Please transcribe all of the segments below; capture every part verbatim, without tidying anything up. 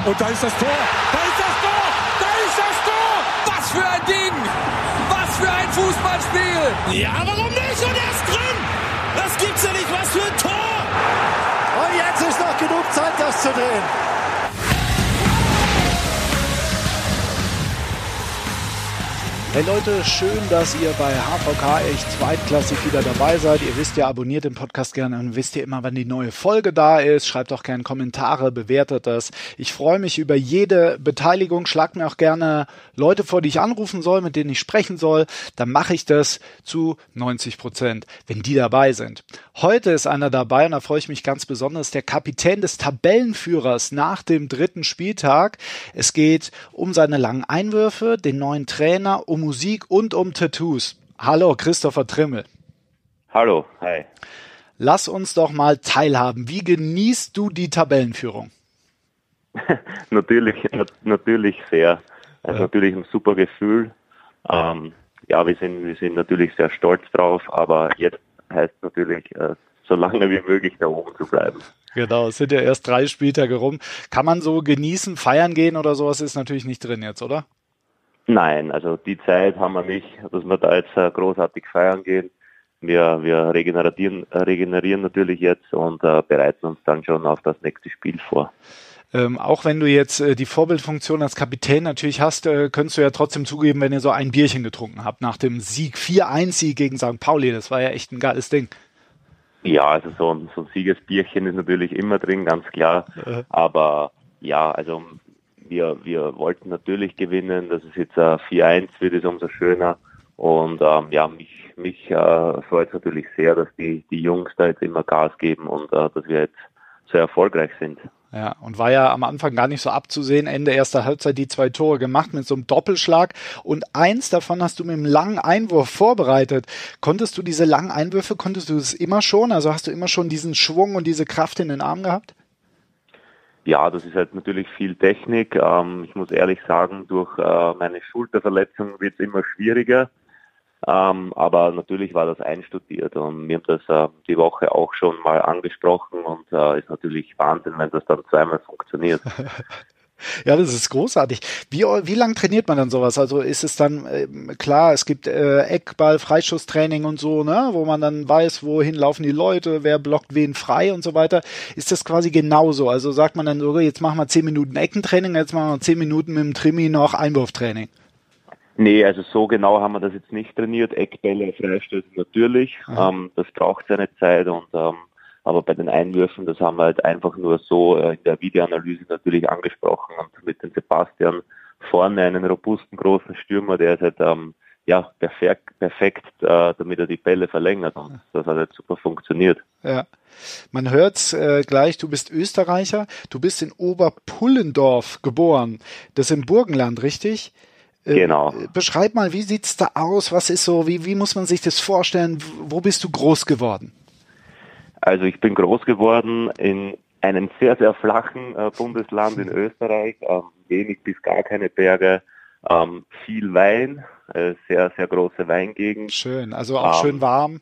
Und da ist das Tor. Da ist das Tor. Da ist das Tor. Was für ein Ding. Was für ein Fußballspiel. Ja, warum nicht? Und er ist drin. Das gibt's ja nicht. Was für ein Tor. Und jetzt ist noch genug Zeit, das zu drehen. Hey Leute, schön, dass ihr bei H V K echt zweitklassig wieder dabei seid. Ihr wisst ja, abonniert den Podcast gerne und wisst ihr immer, wann die neue Folge da ist. Schreibt auch gerne Kommentare, bewertet das. Ich freue mich über jede Beteiligung. Schlagt mir auch gerne Leute vor, die ich anrufen soll, mit denen ich sprechen soll. Dann mache ich das zu neunzig Prozent, wenn die dabei sind. Heute ist einer dabei und da freue ich mich ganz besonders, der Kapitän des Tabellenführers nach dem dritten Spieltag. Es geht um seine langen Einwürfe, den neuen Trainer, um Musik und um Tattoos. Hallo, Christopher Trimmel. Hallo, hi. Lass uns doch mal teilhaben. Wie genießt du die Tabellenführung? natürlich, natürlich sehr. Also ja. Natürlich ein super Gefühl. Ähm, ja, wir sind, wir sind natürlich sehr stolz drauf, aber jetzt heißt natürlich, äh, so lange wie möglich da oben zu bleiben. Genau, es sind ja erst drei Spieltage rum. Kann man so genießen, feiern gehen oder sowas ist natürlich nicht drin jetzt, oder? Nein, also die Zeit haben wir nicht, dass wir da jetzt äh, großartig feiern gehen. Wir, wir regenerieren, äh, regenerieren natürlich jetzt und äh, bereiten uns dann schon auf das nächste Spiel vor. Ähm, auch wenn du jetzt äh, die Vorbildfunktion als Kapitän natürlich hast, äh, könntest du ja trotzdem zugeben, wenn ihr so ein Bierchen getrunken habt nach dem Sieg, vier eins Sieg gegen Sankt Pauli. Das war ja echt ein geiles Ding. Ja, also so ein, so ein Siegesbierchen ist natürlich immer drin, ganz klar. Äh. Aber ja, also Wir, wir wollten natürlich gewinnen, das ist jetzt äh, vier eins, wird es umso schöner und ähm, ja, mich, mich äh, freut es natürlich sehr, dass die, die Jungs da jetzt immer Gas geben und äh, dass wir jetzt sehr erfolgreich sind. Ja, und war ja am Anfang gar nicht so abzusehen, Ende erster Halbzeit die zwei Tore gemacht mit so einem Doppelschlag und eins davon hast du mit einem langen Einwurf vorbereitet. Konntest du diese langen Einwürfe, konntest du es immer schon, also hast du immer schon diesen Schwung und diese Kraft in den Armen gehabt? Ja, das ist halt natürlich viel Technik. Ähm, ich muss ehrlich sagen, durch äh, meine Schulterverletzung wird es immer schwieriger. Ähm, aber natürlich war das einstudiert und wir haben das äh, die Woche auch schon mal angesprochen und äh, ist natürlich Wahnsinn, wenn das dann zweimal funktioniert. Ja, das ist großartig. Wie, wie lang trainiert man dann sowas? Also ist es dann, äh, klar, es gibt äh, Eckball, Freischusstraining und so, ne, wo man dann weiß, wohin laufen die Leute, wer blockt wen frei und so weiter. Ist das quasi genauso? Also sagt man dann so, jetzt machen wir zehn Minuten Eckentraining, jetzt machen wir zehn Minuten mit dem Trimi noch Einwurftraining. Nee, also so genau haben wir das jetzt nicht trainiert. Eckbälle, Freistöße natürlich. Ähm, das braucht seine Zeit und ähm, aber bei den Einwürfen, das haben wir halt einfach nur so äh, in der Videoanalyse natürlich angesprochen und mit dem Sebastian vorne einen robusten, großen Stürmer, der ist halt ähm, ja, perfekt, perfekt äh, damit er die Bälle verlängert und das hat halt super funktioniert. Ja, man hört's äh, gleich, du bist Österreicher, du bist in Oberpullendorf geboren, das ist im Burgenland, richtig? Äh, genau. Beschreib mal, wie sieht's da aus, was ist so, wie, wie muss man sich das vorstellen, wo bist du groß geworden? Also ich bin groß geworden in einem sehr, sehr flachen äh, Bundesland in Österreich, ähm, wenig bis gar keine Berge, ähm, viel Wein, äh, sehr, sehr große Weingegend. Schön, also auch ähm, schön warm.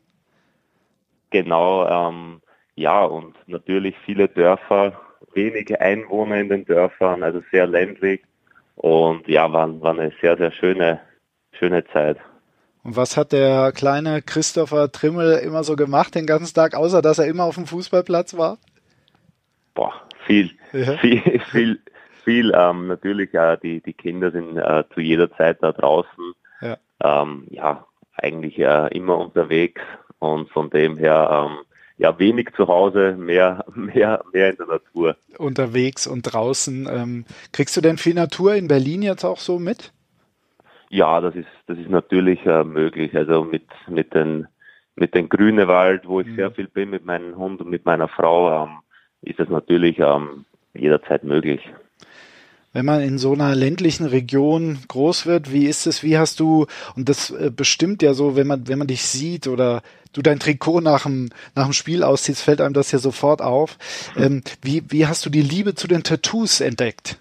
Genau, ähm, ja und natürlich viele Dörfer, wenige Einwohner in den Dörfern, also sehr ländlich und ja, war, war eine sehr, sehr schöne, schöne Zeit. Und was hat der kleine Christopher Trimmel immer so gemacht den ganzen Tag, außer dass er immer auf dem Fußballplatz war? Boah, viel, ja. viel, viel, viel. Ähm, natürlich, ja, die, die Kinder sind äh, zu jeder Zeit da draußen. Ja, ähm, ja eigentlich äh, immer unterwegs und von dem her ähm, ja wenig zu Hause, mehr, mehr, mehr in der Natur. Unterwegs und draußen. Ähm, kriegst du denn viel Natur in Berlin jetzt auch so mit? Ja, das ist das ist natürlich äh, möglich. Also mit mit den mit den Grünewald, wo ich mhm. sehr viel bin mit meinem Hund und mit meiner Frau, ähm, ist das natürlich ähm, jederzeit möglich. Wenn man in so einer ländlichen Region groß wird, wie ist es? Wie hast du, und das äh, bestimmt ja so, wenn man wenn man dich sieht oder du dein Trikot nach dem nach dem Spiel ausziehst, fällt einem das ja sofort auf. Mhm. Ähm, wie wie hast du die Liebe zu den Tattoos entdeckt?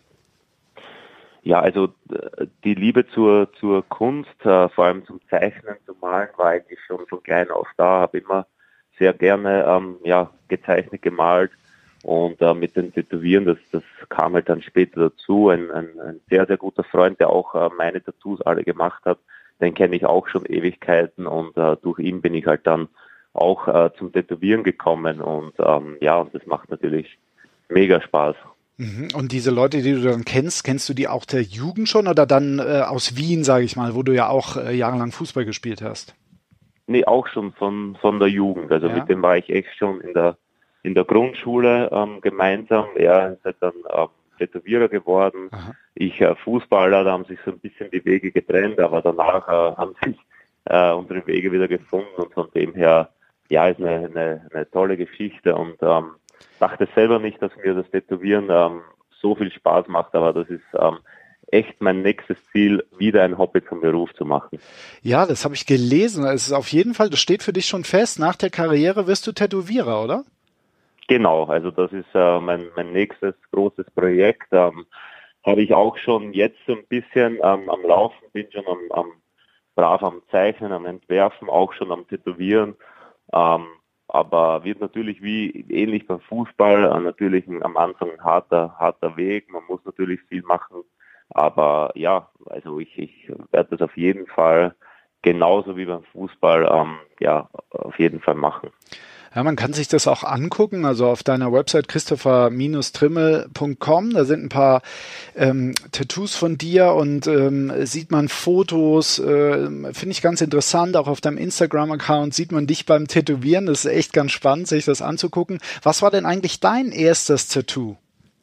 Ja, also die Liebe zur zur Kunst, äh, vor allem zum Zeichnen, zum Malen, war eigentlich schon von klein auf da. Habe immer sehr gerne ähm, ja gezeichnet, gemalt Und äh, mit den Tätowieren, das, das kam halt dann später dazu. Ein, ein, ein sehr, sehr guter Freund, der auch äh, meine Tattoos alle gemacht hat, den kenne ich auch schon Ewigkeiten und äh, durch ihn bin ich halt dann auch äh, zum Tätowieren gekommen und ähm, ja, und das macht natürlich mega Spaß. Und diese Leute, die du dann kennst, kennst du die auch der Jugend schon oder dann äh, aus Wien, sage ich mal, wo du ja auch äh, jahrelang Fußball gespielt hast? Nee, auch schon von von der Jugend. Also ja. Mit dem war ich echt schon in der in der Grundschule ähm, gemeinsam. Er ist halt dann ähm, Tätowierer geworden. Aha. Ich äh, Fußballer, da haben sich so ein bisschen die Wege getrennt, aber danach äh, haben sich äh, unsere Wege wieder gefunden und von dem her, ja, ist eine, eine, eine tolle Geschichte und ähm, dachte selber nicht, dass mir das Tätowieren ähm, so viel Spaß macht, aber das ist ähm, echt mein nächstes Ziel, wieder ein Hobby zum Beruf zu machen. Ja, das habe ich gelesen. Es ist auf jeden Fall, das steht für dich schon fest, nach der Karriere wirst du Tätowierer, oder? Genau, also das ist äh, mein, mein nächstes großes Projekt. Ähm, habe ich auch schon jetzt so ein bisschen ähm, am Laufen, bin schon am, am brav am Zeichnen, am Entwerfen, auch schon am Tätowieren. Ähm, aber wird natürlich wie ähnlich beim Fußball äh, natürlich ein, am Anfang ein harter, harter Weg. Man muss natürlich viel machen. Aber ja, also ich, ich werde das auf jeden Fall genauso wie beim Fußball ähm, ja auf jeden Fall machen. Ja, man kann sich das auch angucken, also auf deiner Website christopher trimmel punkt com, da sind ein paar ähm, Tattoos von dir und ähm, sieht man Fotos, äh, finde ich ganz interessant, auch auf deinem Instagram-Account sieht man dich beim Tätowieren, das ist echt ganz spannend, sich das anzugucken. Was war denn eigentlich dein erstes Tattoo?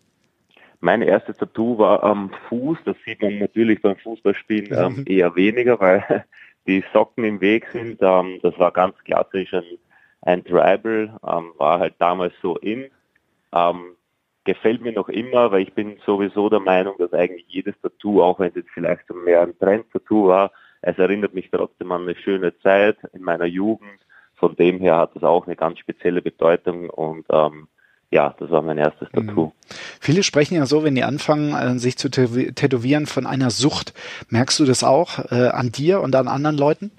Mein erstes Tattoo war am Fuß, das sieht man natürlich beim Fußballspielen ähm, eher weniger, weil die Socken im Weg sind, ähm, das war ganz klassisch ein Ein Tribal, ähm, war halt damals so in, ähm, gefällt mir noch immer, weil ich bin sowieso der Meinung, dass eigentlich jedes Tattoo, auch wenn es jetzt vielleicht so mehr ein Trend-Tattoo war, es erinnert mich trotzdem an eine schöne Zeit in meiner Jugend, von dem her hat das auch eine ganz spezielle Bedeutung und ähm, ja, das war mein erstes Tattoo. Mhm. Viele sprechen ja so, wenn die anfangen, sich zu tätowieren, von einer Sucht. Merkst du das auch äh, an dir und an anderen Leuten?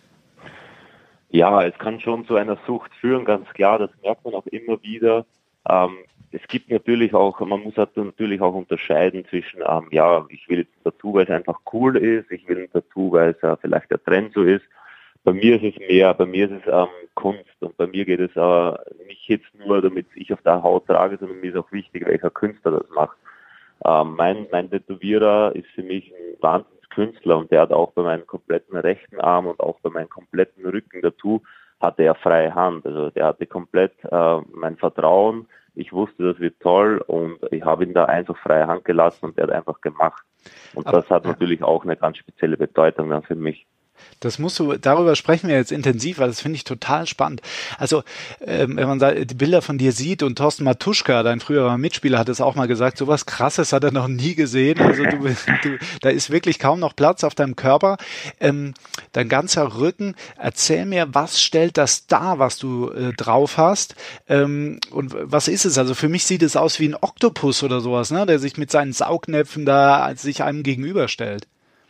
Ja, es kann schon zu einer Sucht führen, ganz klar, das merkt man auch immer wieder. Ähm, es gibt natürlich auch, man muss halt natürlich auch unterscheiden zwischen, ähm, ja, ich will jetzt ein Tattoo, weil es einfach cool ist, ich will ein Tattoo, weil es äh, vielleicht der Trend so ist. Bei mir ist es mehr, bei mir ist es ähm, Kunst und bei mir geht es äh, nicht jetzt nur, damit ich auf der Haut trage, sondern mir ist auch wichtig, welcher Künstler das macht. Ähm, mein, mein Tätowierer ist für mich ein Wahnsinnskünstler und der hat auch bei meinem kompletten rechten Arm und auch bei meinem kompletten Rücken-Tattoo hatte er freie Hand. Also der hatte komplett äh, mein Vertrauen. Ich wusste, das wird toll und ich habe ihn da einfach freie Hand gelassen und der hat einfach gemacht. Und Aber, das hat ja. natürlich auch eine ganz spezielle Bedeutung dann für mich. Das musst du, darüber sprechen wir jetzt intensiv, weil das finde ich total spannend. Also, ähm, wenn man da die Bilder von dir sieht und Thorsten Matuschka, dein früherer Mitspieler, hat es auch mal gesagt, sowas Krasses hat er noch nie gesehen. Also du, du, da ist wirklich kaum noch Platz auf deinem Körper. Ähm, dein ganzer Rücken, erzähl mir, was stellt das dar, was du äh, drauf hast? Ähm, und was ist es? Also für mich sieht es aus wie ein Oktopus oder sowas, ne, der sich mit seinen Saugnäpfen da sich einem gegenüberstellt.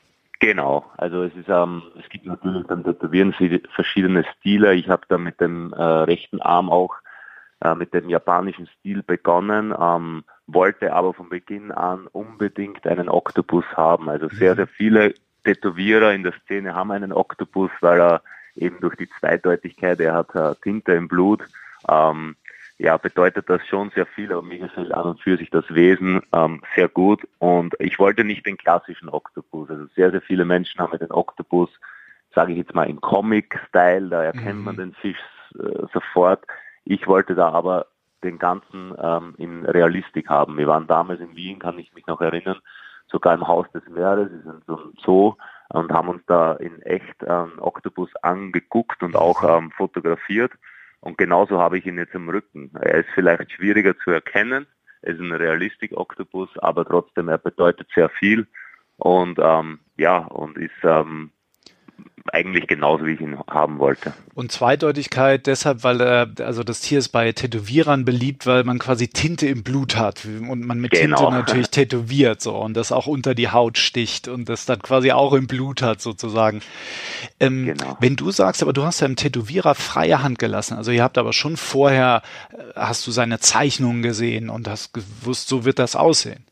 Genau, also es ist, ähm, es gibt natürlich beim Tätowieren verschiedene Stile. Ich habe da mit dem äh, rechten Arm auch äh, mit dem japanischen Stil begonnen, ähm, wollte aber von Beginn an unbedingt einen Oktopus haben. Also sehr, sehr viele Tätowierer in der Szene haben einen Oktopus, weil er eben durch die Zweideutigkeit, er hat äh, Tinte im Blut, ähm, ja, bedeutet das schon sehr viel, aber mir gefällt an und für sich das Wesen ähm, sehr gut und ich wollte nicht den klassischen Oktopus, also sehr, sehr viele Menschen haben den Oktopus, sage ich jetzt mal, im Comic-Style, da erkennt mhm. man den Fisch äh, sofort. Ich wollte da aber den ganzen ähm, in Realistik haben. Wir waren damals in Wien, kann ich mich noch erinnern, sogar im Haus des Meeres, wir sind so ein Zoo und haben uns da in echt ähm, Oktopus angeguckt und auch ähm, fotografiert. Und genauso habe ich ihn jetzt im Rücken. Er ist vielleicht schwieriger zu erkennen. Er ist ein Realistik-Oktopus, aber trotzdem, er bedeutet sehr viel. Und ähm, ja, und ist ähm, eigentlich genauso, wie ich ihn haben wollte. Und Zweideutigkeit deshalb, weil er, also das Tier ist bei Tätowierern beliebt, weil man quasi Tinte im Blut hat und man mit Genau. Tinte natürlich tätowiert so und das auch unter die Haut sticht und das dann quasi auch im Blut hat sozusagen. Ähm, Genau. Wenn du sagst, aber du hast ja dem Tätowierer freie Hand gelassen, also ihr habt aber schon vorher, hast du seine Zeichnungen gesehen und hast gewusst, so wird das aussehen.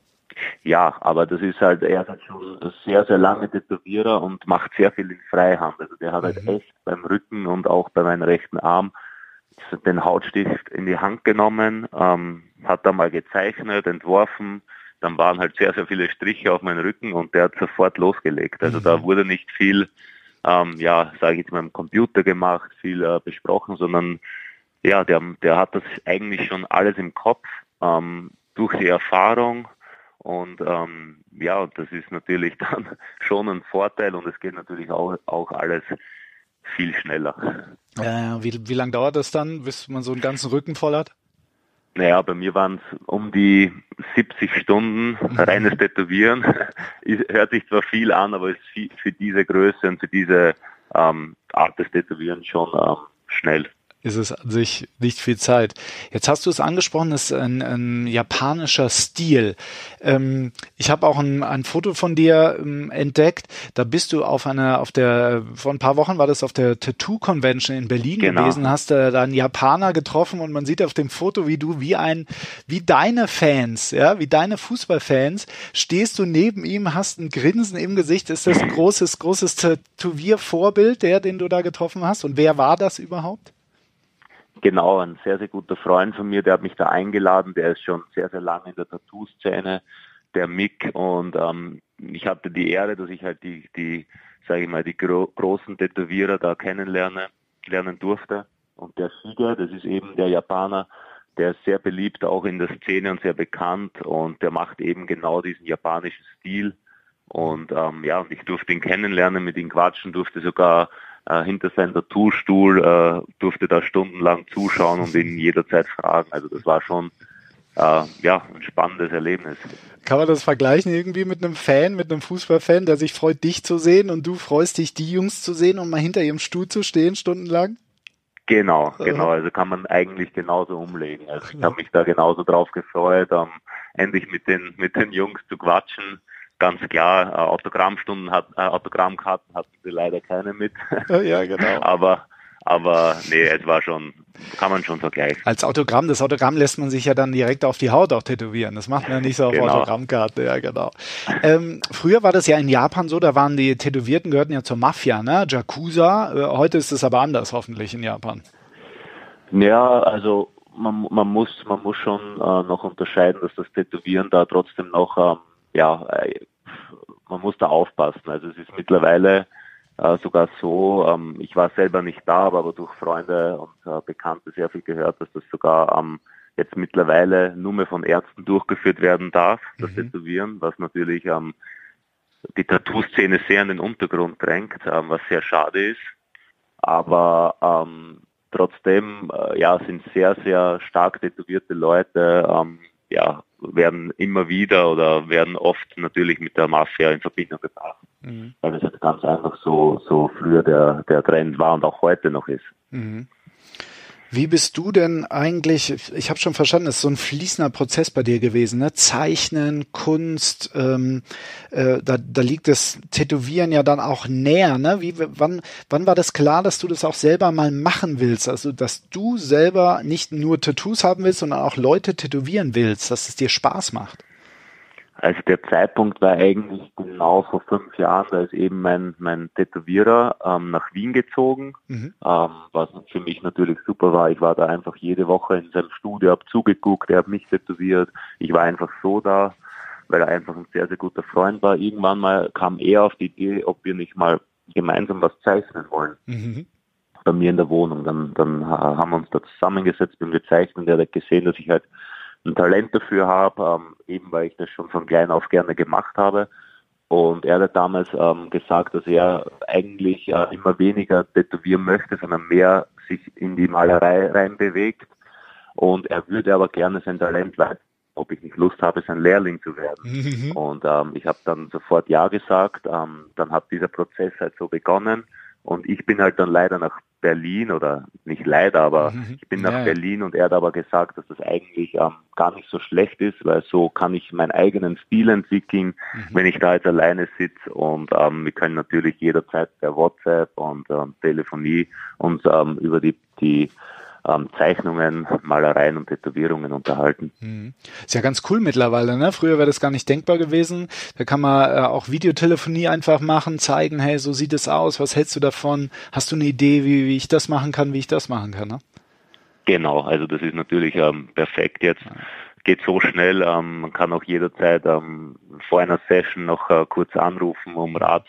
Ja, aber das ist halt, er ist halt schon sehr, sehr lange Tätowierer und macht sehr viel in Freihand. Also der hat halt Mhm. echt beim Rücken und auch bei meinem rechten Arm den Hautstift in die Hand genommen, ähm, hat da mal gezeichnet, entworfen, dann waren halt sehr, sehr viele Striche auf meinem Rücken und der hat sofort losgelegt. Also mhm. da wurde nicht viel, ähm, ja, sage ich jetzt mal, im Computer gemacht, viel äh, besprochen, sondern ja, der, der hat das eigentlich schon alles im Kopf, ähm, durch die Erfahrung. Und ähm, ja, das ist natürlich dann schon ein Vorteil und es geht natürlich auch, auch alles viel schneller. Äh, wie wie lange dauert das dann, bis man so einen ganzen Rücken voll hat? Naja, bei mir waren es um die siebzig Stunden reines Tätowieren. Hört sich zwar viel an, aber ist viel, für diese Größe und für diese ähm, Art des Tätowieren schon ähm, schnell. Ist es an sich nicht viel Zeit. Jetzt hast du es angesprochen, das ist ein, ein japanischer Stil. Ähm, ich habe auch ein, ein Foto von dir ähm, entdeckt. Da bist du auf einer, auf der, vor ein paar Wochen war das auf der Tattoo Convention in Berlin genau. gewesen, hast äh, da einen Japaner getroffen und man sieht auf dem Foto, wie du, wie ein, wie deine Fans, ja, wie deine Fußballfans, stehst du neben ihm, hast ein Grinsen im Gesicht. Ist das ein großes, großes Tätowiervorbild, der, den du da getroffen hast? Und wer war das überhaupt? Genau, ein sehr, sehr guter Freund von mir, der hat mich da eingeladen, der ist schon sehr, sehr lange in der Tattoo-Szene, der Mick, und ähm, ich hatte die Ehre, dass ich halt die, die sage ich mal, die gro- großen Tätowierer da kennenlernen lernen durfte. Und der Shiga, das ist eben der Japaner, der ist sehr beliebt auch in der Szene und sehr bekannt und der macht eben genau diesen japanischen Stil. Und ähm, ja, und ich durfte ihn kennenlernen, mit ihm quatschen, durfte sogar äh, hinter seinem Tattoo-Stuhl, äh, durfte da stundenlang zuschauen und ihn jederzeit fragen. Also das war schon äh, ja, ein spannendes Erlebnis. Kann man das vergleichen irgendwie mit einem Fan, mit einem Fußballfan, der sich freut, dich zu sehen und du freust dich, die Jungs zu sehen und mal hinter ihrem Stuhl zu stehen, stundenlang? Genau, genau. Also kann man eigentlich genauso umlegen. Also ich habe mich da genauso drauf gefreut, um, endlich mit den mit den Jungs zu quatschen. Ganz klar, äh, Autogrammstunden hat, äh, Autogrammkarten hatten sie leider keine mit. Ja, genau. aber, aber nee, es war schon, kann man schon vergleichen. Als Autogramm, das Autogramm lässt man sich ja dann direkt auf die Haut auch tätowieren. Das macht man ja nicht so auf Genau. Autogrammkarte, ja genau. Ähm, früher war das ja in Japan so, da waren die Tätowierten, gehörten ja zur Mafia, ne? Yakuza. Äh, heute ist es aber anders hoffentlich in Japan. Ja, also man, man muss, man muss schon äh, noch unterscheiden, dass das Tätowieren da trotzdem noch ähm, ja, man muss da aufpassen. Also es ist mittlerweile äh, sogar so, ähm, ich war selber nicht da, aber, aber durch Freunde und äh, Bekannte sehr viel gehört, dass das sogar ähm, jetzt mittlerweile nur mehr von Ärzten durchgeführt werden darf, das mhm. Tätowieren, was natürlich ähm, die Tattoo-Szene sehr in den Untergrund drängt, ähm, was sehr schade ist. Aber ähm, trotzdem äh, ja, sind sehr, sehr stark tätowierte Leute ähm, ja, werden immer wieder oder werden oft natürlich mit der Mafia in Verbindung gebracht. Mhm. Weil das jetzt ganz einfach so, so früher der, der Trend war und auch heute noch ist. Mhm. Wie bist du denn eigentlich, ich habe schon verstanden, es ist so ein fließender Prozess bei dir gewesen, ne? Zeichnen, Kunst, ähm, äh, da, da liegt das Tätowieren ja dann auch näher, ne? Wie, wann, wann war das klar, dass du das auch selber mal machen willst? Also, dass du selber nicht nur Tattoos haben willst, sondern auch Leute tätowieren willst, dass es dir Spaß macht? Also der Zeitpunkt war eigentlich genau vor fünf Jahren, da ist eben mein, mein Tätowierer ähm, nach Wien gezogen, mhm. ähm, was für mich natürlich super war. Ich war da einfach jede Woche in seinem Studio, habe zugeguckt, er hat mich tätowiert. Ich war einfach so da, weil er einfach ein sehr, sehr guter Freund war. Irgendwann mal kam er auf die Idee, ob wir nicht mal gemeinsam was zeichnen wollen. Mhm. Bei mir in der Wohnung. Dann, dann haben wir uns da zusammengesetzt und gezeichnet. Er hat gesehen, dass ich halt ein Talent dafür habe, ähm, eben weil ich das schon von klein auf gerne gemacht habe. Und er hat damals ähm, gesagt, dass er eigentlich äh, immer weniger tätowieren möchte, sondern mehr sich in die Malerei rein bewegt. Und er würde aber gerne sein Talent weiter ob ich nicht Lust habe, sein Lehrling zu werden. Mhm. Und ähm, ich habe dann sofort Ja gesagt. Ähm, dann hat dieser Prozess halt so begonnen. Und ich bin halt dann leider nach Berlin, oder nicht leider, aber Mhm. ich bin nach Ja, ja. Berlin und er hat aber gesagt, dass das eigentlich ähm, gar nicht so schlecht ist, weil so kann ich meinen eigenen Stil entwickeln, Mhm. wenn ich da jetzt alleine sitze. Und ähm, wir können natürlich jederzeit per WhatsApp und ähm, Telefonie uns ähm, über die, die ähm, Zeichnungen, Malereien und Tätowierungen unterhalten. Mhm. Ist ja ganz cool mittlerweile, ne? Früher wäre das gar nicht denkbar gewesen. Da kann man äh, auch Videotelefonie einfach machen, zeigen, hey, so sieht es aus, was hältst du davon? Hast du eine Idee, wie, wie ich das machen kann, wie ich das machen kann, ne? Genau, also das ist natürlich ähm, perfekt jetzt. Geht so schnell, ähm, man kann auch jederzeit ähm, vor einer Session noch äh, kurz anrufen, um Rat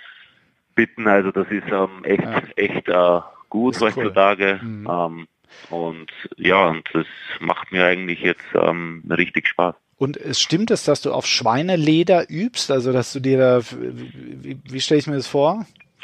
bitten. Also das ist ähm, echt, Ja. echt äh, gut Ist cool. heutzutage. Mhm. Ähm, und ja, und das macht mir eigentlich jetzt ähm, richtig Spaß. Und es stimmt es, dass du auf Schweineleder übst? Also, dass du dir da, wie, wie, wie stelle ich mir das vor?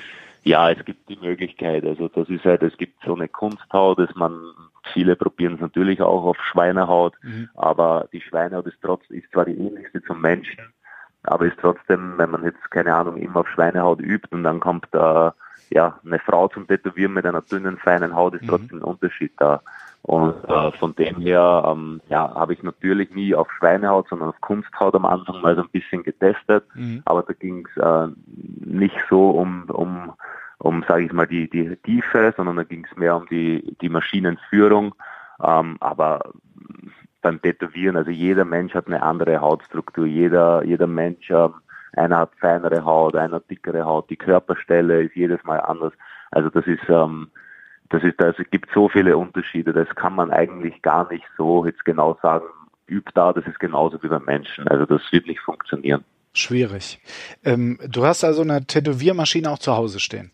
Ja, es gibt die Möglichkeit. Also das ist halt, es gibt so eine Kunsthaut, dass man, viele probieren es natürlich auch auf Schweinehaut, Mhm. aber die Schweinehaut ist trotzdem, ist zwar die ähnlichste zum Menschen, aber ist trotzdem, wenn man jetzt, keine Ahnung, immer auf Schweinehaut übt und dann kommt äh, ja eine Frau zum Tätowieren mit einer dünnen, feinen Haut, ist Mhm. trotzdem ein Unterschied da. Und äh, von dem her ähm, ja, habe ich natürlich nie auf Schweinehaut, sondern auf Kunsthaut am Anfang mal so ein bisschen getestet, Mhm. aber da ging es äh, nicht so um, um, um sage ich mal, die, die Tiefe, sondern da ging es mehr um die, die Maschinenführung. Ähm, aber beim Tätowieren, also jeder Mensch hat eine andere Hautstruktur, jeder, jeder Mensch, ähm, einer hat feinere Haut, einer hat dickere Haut, die Körperstelle ist jedes Mal anders. Also das ist, ähm, das ist, also es gibt so viele Unterschiede, das kann man eigentlich gar nicht so jetzt genau sagen, übt da, das ist genauso wie beim Menschen. Also das wird nicht funktionieren. Schwierig. Ähm, du hast also eine Tätowiermaschine auch zu Hause stehen?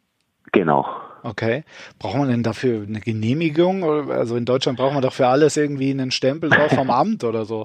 Genau. Okay. Braucht man denn dafür eine Genehmigung? Also in Deutschland braucht man doch für alles irgendwie einen Stempel drauf vom Amt oder so.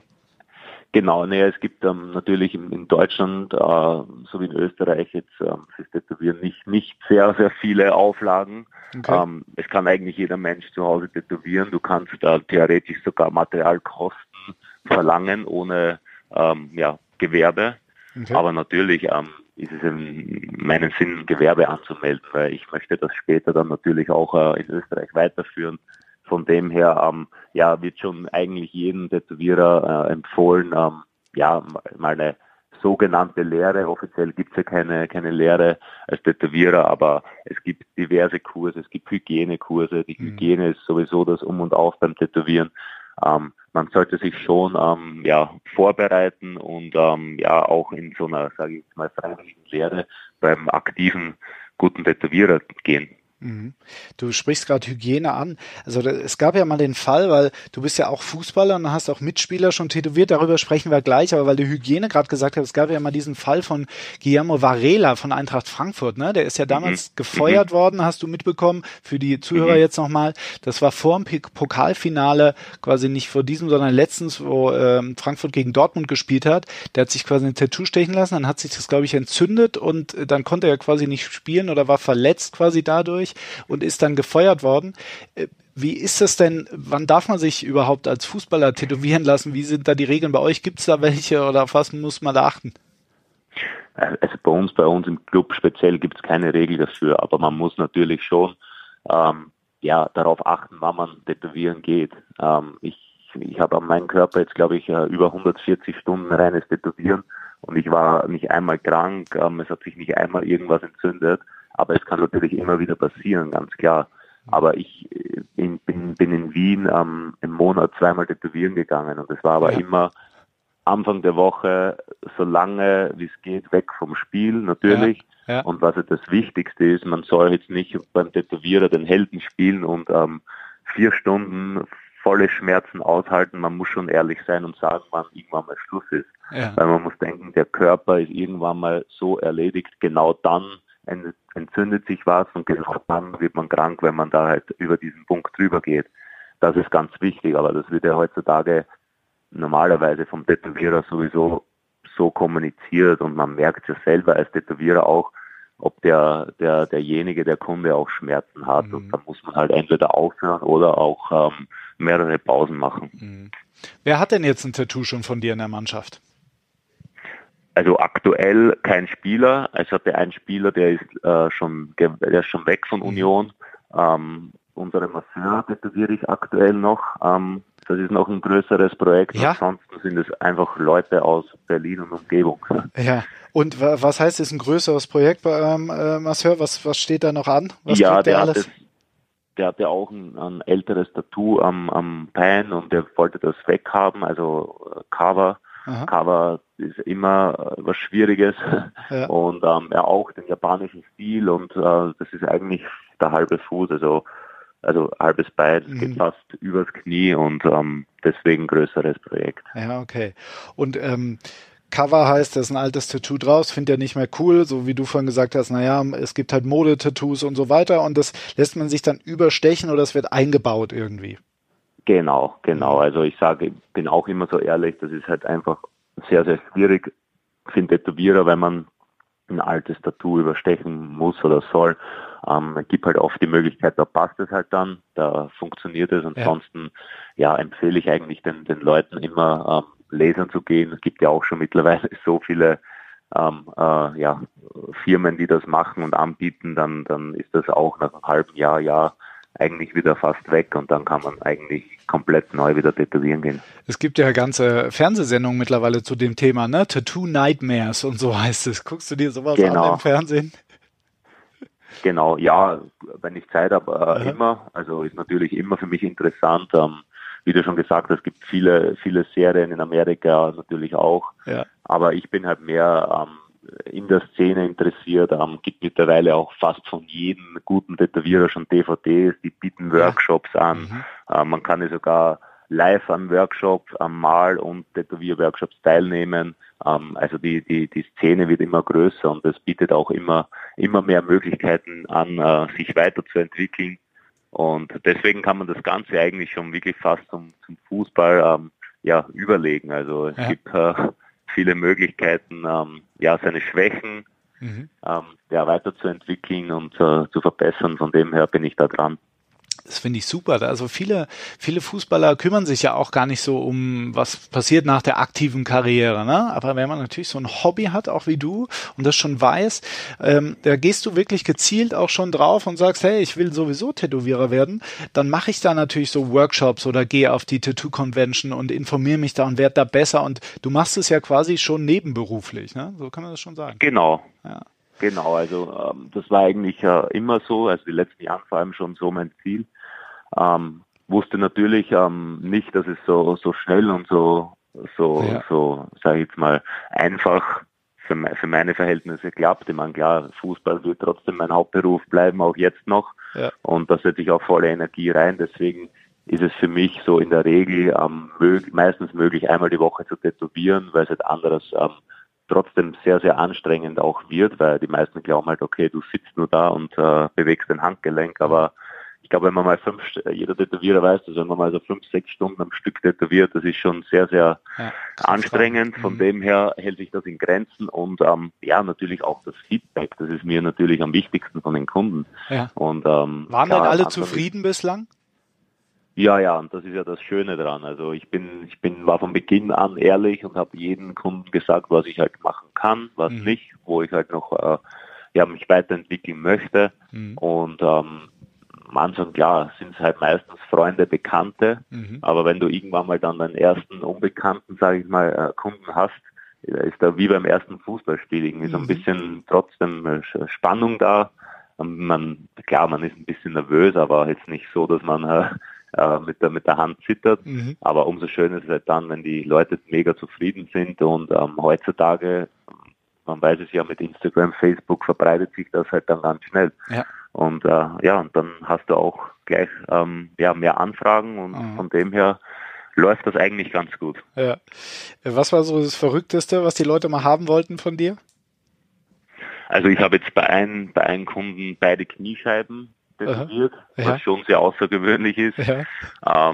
Genau, nee, es gibt ähm, natürlich in, in Deutschland, äh, so wie in Österreich jetzt ähm, fürs Tätowieren nicht, nicht sehr, sehr viele Auflagen. Okay. Ähm, es kann eigentlich jeder Mensch zu Hause tätowieren. Du kannst da theoretisch sogar Materialkosten verlangen ohne ähm, ja, Gewerbe. Okay. Aber natürlich ähm, ist es in meinem Sinn, Gewerbe anzumelden, weil ich möchte das später dann natürlich auch äh, in Österreich weiterführen. Von dem her, ähm, ja, wird schon eigentlich jedem Tätowierer äh, empfohlen, ähm, ja, mal eine sogenannte Lehre. Offiziell gibt es ja keine, keine Lehre als Tätowierer, aber es gibt diverse Kurse, es gibt Hygienekurse. Die Hygiene ist sowieso das Um und Auf beim Tätowieren. Ähm, man sollte sich schon ähm, ja, vorbereiten und ähm, ja auch in so einer, sage ich jetzt mal, freiwilligen Lehre beim aktiven, guten Tätowierer gehen. Du sprichst gerade Hygiene an. Also es gab ja mal den Fall, weil du bist ja auch Fußballer und hast auch Mitspieler schon tätowiert, darüber sprechen wir gleich, aber weil du Hygiene gerade gesagt hast, es gab ja mal diesen Fall von Guillermo Varela von Eintracht Frankfurt, ne? Der ist ja damals mhm. gefeuert mhm. worden, hast du mitbekommen, für die Zuhörer mhm. jetzt nochmal. Das war vor dem Pokalfinale, quasi nicht vor diesem, sondern letztens, wo ähm, Frankfurt gegen Dortmund gespielt hat. Der hat sich quasi ein Tattoo stechen lassen, dann hat sich das, glaube ich, entzündet und äh, dann konnte er quasi nicht spielen oder war verletzt quasi dadurch und ist dann gefeuert worden. Wie ist das denn, wann darf man sich überhaupt als Fußballer tätowieren lassen? Wie sind da die Regeln bei euch? Gibt es da welche oder auf was muss man da achten? Also bei uns, bei uns im Club speziell gibt es keine Regel dafür, aber man muss natürlich schon ähm, ja, darauf achten, wann man tätowieren geht. Ähm, ich ich habe an meinem Körper jetzt, glaube ich, über hundertvierzig Stunden reines Tätowieren und ich war nicht einmal krank, ähm, es hat sich nicht einmal irgendwas entzündet. Aber es kann natürlich immer wieder passieren, ganz klar. Aber ich bin, bin, bin in Wien ähm, im Monat zweimal tätowieren gegangen und es war aber ja. immer Anfang der Woche, so lange wie es geht, weg vom Spiel natürlich. Ja. Ja. Und was jetzt das Wichtigste ist, man soll jetzt nicht beim Tätowierer den Helden spielen und ähm, vier Stunden volle Schmerzen aushalten. Man muss schon ehrlich sein und sagen, wann irgendwann mal Schluss ist. Ja. Weil man muss denken, der Körper ist irgendwann mal so erledigt, genau dann entzündet sich was und genau dann wird man krank, wenn man da halt über diesen Punkt drüber geht. Das ist ganz wichtig, aber das wird ja heutzutage normalerweise vom Tätowierer sowieso so kommuniziert und man merkt ja selber als Tätowierer auch, ob der, der derjenige, der Kunde auch Schmerzen hat mhm. und dann muss man halt entweder aufhören oder auch ähm, mehrere Pausen machen. Mhm. Wer hat denn jetzt ein Tattoo schon von dir in der Mannschaft? Also aktuell kein Spieler. Es hatte ein Spieler, der ist äh, schon der ist schon weg von Union. Ähm, unsere Masseur tätowiere ich aktuell noch. Ähm, das ist noch ein größeres Projekt. Ja? Ansonsten sind es einfach Leute aus Berlin und Umgebung. Ja. Und wa- was heißt, es ist ein größeres Projekt bei eurem äh, Masseur? Was, was steht da noch an? Was Ja, kriegt der der alles? hat es, der hatte auch ein, ein älteres Tattoo am, am Bein und der wollte das weghaben, also äh, Cover. Aha. Cover ist immer äh, was Schwieriges Ja. und ähm, er auch den japanischen Stil und äh, das ist eigentlich der halbe Fuß, also also halbes Bein, Mhm. geht fast übers Knie und ähm, deswegen größeres Projekt. Ja, okay. Und ähm, Cover heißt, da ist ein altes Tattoo draus, findet ja nicht mehr cool, so wie du vorhin gesagt hast, naja, es gibt halt Modetattoos und so weiter und das lässt man sich dann überstechen oder es wird eingebaut irgendwie. Genau, genau. Also ich sage, bin auch immer so ehrlich, das ist halt einfach sehr, sehr schwierig für den Tätowierer, wenn man ein altes Tattoo überstechen muss oder soll. Ähm, es gibt halt oft die Möglichkeit, da passt es halt dann, da funktioniert es. Ansonsten, ja, ja empfehle ich eigentlich den, den Leuten immer ähm, lasern zu gehen. Es gibt ja auch schon mittlerweile so viele ähm, äh, ja, Firmen, die das machen und anbieten, dann, dann ist das auch nach einem halben Jahr, Jahr eigentlich wieder fast weg und dann kann man eigentlich komplett neu wieder tätowieren gehen. Es gibt ja ganze Fernsehsendungen mittlerweile zu dem Thema, ne? Tattoo Nightmares und so heißt es. Guckst du dir sowas Genau. an im Fernsehen? Genau, ja, wenn ich Zeit habe, äh, Ja. immer. Also ist natürlich immer für mich interessant. Ähm, wie du schon gesagt hast, es gibt viele, viele Serien in Amerika natürlich auch. Ja. Aber ich bin halt mehr ähm, in der Szene interessiert. Ähm, gibt mittlerweile auch fast von jedem guten Tätowierer schon D V Ds, die bieten Workshops an. Mhm. Äh, man kann ja sogar live am Workshop, am Mal- und Tätowierworkshops teilnehmen. Ähm, also die, die, die Szene wird immer größer und es bietet auch immer, immer mehr Möglichkeiten an, äh, sich weiterzuentwickeln. Und deswegen kann man das Ganze eigentlich schon wirklich fast zum, zum Fußball ähm, ja, überlegen. Also es Ja. gibt äh, viele Möglichkeiten, ähm, ja, seine Schwächen Mhm. ähm, ja, weiterzuentwickeln und äh, zu verbessern. Von dem her bin ich da dran. Das finde ich super. Also viele, viele Fußballer kümmern sich ja auch gar nicht so um, was passiert nach der aktiven Karriere, ne? Aber wenn man natürlich so ein Hobby hat, auch wie du, und das schon weiß, ähm, da gehst du wirklich gezielt auch schon drauf und sagst, hey, ich will sowieso Tätowierer werden, dann mache ich da natürlich so Workshops oder gehe auf die Tattoo-Convention und informiere mich da und werde da besser. Und du machst es ja quasi schon nebenberuflich, ne? So kann man das schon sagen. Genau. Ja. Genau, also ähm, das war eigentlich äh, immer so, also die letzten Jahre vor allem schon so mein Ziel. Ähm, wusste natürlich ähm, nicht, dass es so so schnell und so so Ja. so sage ich jetzt mal einfach für, me für meine Verhältnisse klappt. Ich meine, klar, Fußball wird trotzdem mein Hauptberuf bleiben, auch jetzt noch. Ja. Und da setze ich auch volle Energie rein. Deswegen ist es für mich so in der Regel ähm, mög meistens möglich, einmal die Woche zu tätowieren, weil es halt anderes ähm, trotzdem sehr, sehr anstrengend auch wird, weil die meisten glauben halt, okay, du sitzt nur da und äh, bewegst dein Handgelenk, aber ich glaube, wenn man mal fünf, jeder Tätowierer weiß das, wenn man mal so fünf, sechs Stunden am Stück tätowiert, das ist schon sehr, sehr Ja. anstrengend. Von Mhm. dem her hält sich das in Grenzen und ähm, ja, natürlich auch das Feedback, das ist mir natürlich am wichtigsten von den Kunden. Ja. Und, ähm, Waren klar, denn alle am Anfang zufrieden bislang? ja, ja, und das ist ja das Schöne dran. Also ich bin, ich bin, war von Beginn an ehrlich und habe jedem Kunden gesagt, was ich halt machen kann, was Mhm. nicht, wo ich halt noch äh, ja, mich weiterentwickeln möchte. Mhm. Und ähm, am Anfang, klar, sind es halt meistens Freunde, Bekannte, Mhm. aber wenn du irgendwann mal dann deinen ersten Unbekannten, sage ich mal, äh, Kunden hast, äh, ist da wie beim ersten Fußballspiel irgendwie so ein Mhm. bisschen trotzdem äh, Spannung da. Und man, klar, man ist ein bisschen nervös, aber jetzt nicht so, dass man äh, äh, mit der mit der Hand zittert. Mhm. Aber umso schöner ist es halt dann, wenn die Leute mega zufrieden sind und ähm, heutzutage, man weiß es ja, mit Instagram, Facebook verbreitet sich das halt dann ganz schnell. Ja. Und äh, ja, und dann hast du auch gleich ähm, ja, mehr Anfragen und Mhm. von dem her läuft das eigentlich ganz gut. Ja. Was war so das Verrückteste, was die Leute mal haben wollten von dir? Also ich habe jetzt bei einem, bei einem Kunden beide Kniescheiben tätowiert, Ja. was schon sehr außergewöhnlich ist. Ja. Ähm,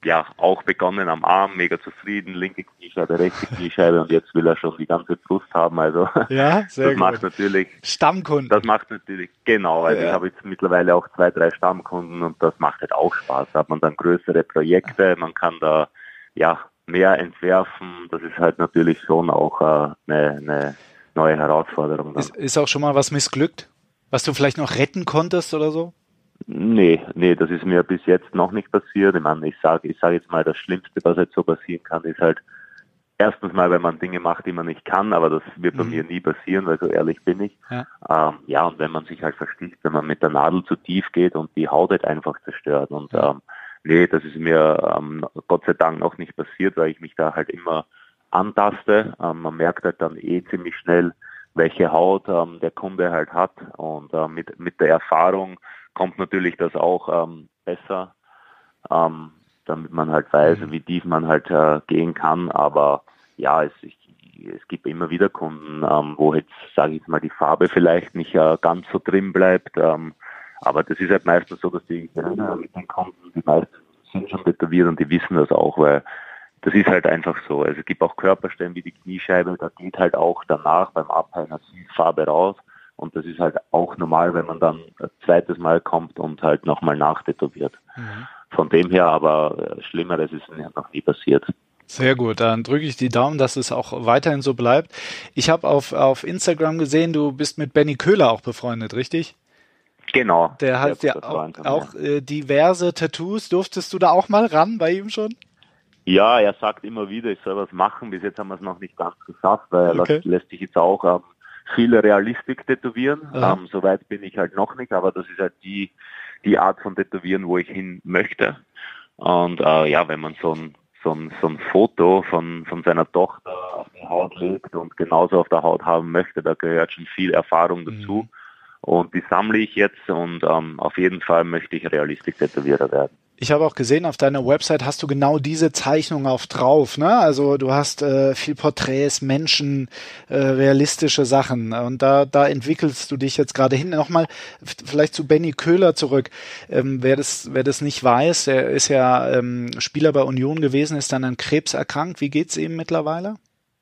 ja, auch begonnen am Arm, mega zufrieden, linke Kniescheibe, rechte Kniescheibe und jetzt will er schon die ganze Brust haben, also ja, sehr das gut. macht natürlich Stammkunden. Das macht natürlich, genau, also ja. Ich habe jetzt mittlerweile auch zwei, drei Stammkunden und das macht halt auch Spaß, da hat man dann größere Projekte, man kann da, ja, mehr entwerfen, das ist halt natürlich schon auch äh, eine, eine neue Herausforderung. Dann. Ist, ist auch schon mal was missglückt, was du vielleicht noch retten konntest oder so? Nee, nee, das ist mir bis jetzt noch nicht passiert. Ich meine, ich sage ich sag jetzt mal, das Schlimmste, was halt so passieren kann, ist halt erstens mal, wenn man Dinge macht, die man nicht kann, aber das wird bei mhm. mir nie passieren, weil so ehrlich bin ich. Ja. Ähm, ja, und wenn man sich halt versticht, wenn man mit der Nadel zu tief geht und die Haut halt einfach zerstört und ja. ähm, nee, das ist mir ähm, Gott sei Dank noch nicht passiert, weil ich mich da halt immer antaste. Ähm, man merkt halt dann eh ziemlich schnell, welche Haut ähm, der Kunde halt hat. Und äh, mit, mit der Erfahrung kommt natürlich das auch ähm, besser, ähm, damit man halt weiß, wie tief man halt äh, gehen kann. Aber ja, es, ich, es gibt immer wieder Kunden, ähm, wo jetzt, sage ich jetzt mal, die Farbe vielleicht nicht äh, ganz so drin bleibt. Ähm, Aber das ist halt meistens so, dass die ja, mit den Kunden, die meisten sind schon tätowiert und die wissen das auch, weil das ist halt einfach so. Also es gibt auch Körperstellen wie die Kniescheibe, da geht halt auch danach beim Abheilen die Farbe raus und das ist halt auch normal, wenn man dann ein zweites Mal kommt und halt nochmal nachtätowiert. Mhm. Von dem her aber Schlimmeres ist noch nie passiert. Sehr gut, dann drücke ich die Daumen, dass es auch weiterhin so bleibt. Ich habe auf, auf Instagram gesehen, du bist mit Benny Köhler auch befreundet, richtig? Genau. Der hat ja auch, auch äh, diverse Tattoos. Durftest du da auch mal ran bei ihm schon? Ja, er sagt immer wieder, ich soll was machen. Bis jetzt haben wir es noch nicht ganz geschafft, weil er okay. lässt, lässt sich jetzt auch ähm, viele Realistik tätowieren. Ähm, Soweit bin ich halt noch nicht, aber das ist halt die, die Art von Tätowieren, wo ich hin möchte. Und äh, ja, wenn man so ein, so ein, so ein Foto von, von seiner Tochter auf die Haut legt und genauso auf der Haut haben möchte, da gehört schon viel Erfahrung dazu. Mhm. Und die sammle ich jetzt und ähm, auf jeden Fall möchte ich Realistik-Tätowierer werden. Ich habe auch gesehen, auf deiner Website hast du genau diese Zeichnung auf drauf, ne? Also du hast äh, viel Porträts, Menschen, äh, realistische Sachen und da da entwickelst du dich jetzt gerade hin. Nochmal vielleicht zu Benny Köhler zurück. Ähm, wer das wer das nicht weiß, der ist ja ähm, Spieler bei Union gewesen, ist dann an Krebs erkrankt. Wie geht's ihm mittlerweile?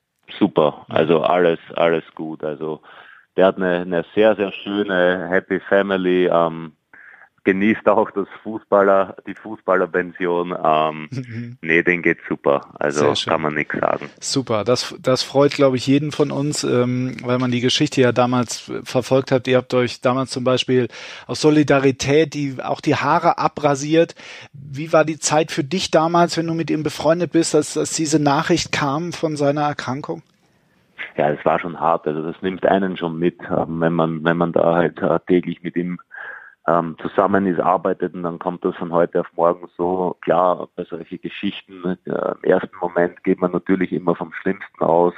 Super, also alles alles gut. Also der hat eine, eine sehr, sehr schöne Happy Family, ähm, genießt auch das Fußballer, die Fußballerpension. Ähm, mhm. Nee, denen geht's super. Also kann man nichts sagen. Super, das, das freut, glaube ich, jeden von uns, ähm, weil man die Geschichte ja damals verfolgt hat. Ihr habt euch damals zum Beispiel aus Solidarität die, auch die Haare abrasiert. Wie war die Zeit für dich damals, wenn du mit ihm befreundet bist, als, als diese Nachricht kam von seiner Erkrankung? Ja, es war schon hart, also das nimmt einen schon mit, wenn man wenn man da halt täglich mit ihm ähm, zusammen ist, arbeitet und dann kommt das von heute auf morgen so. Klar, bei solchen Geschichten, äh, im ersten Moment geht man natürlich immer vom Schlimmsten aus,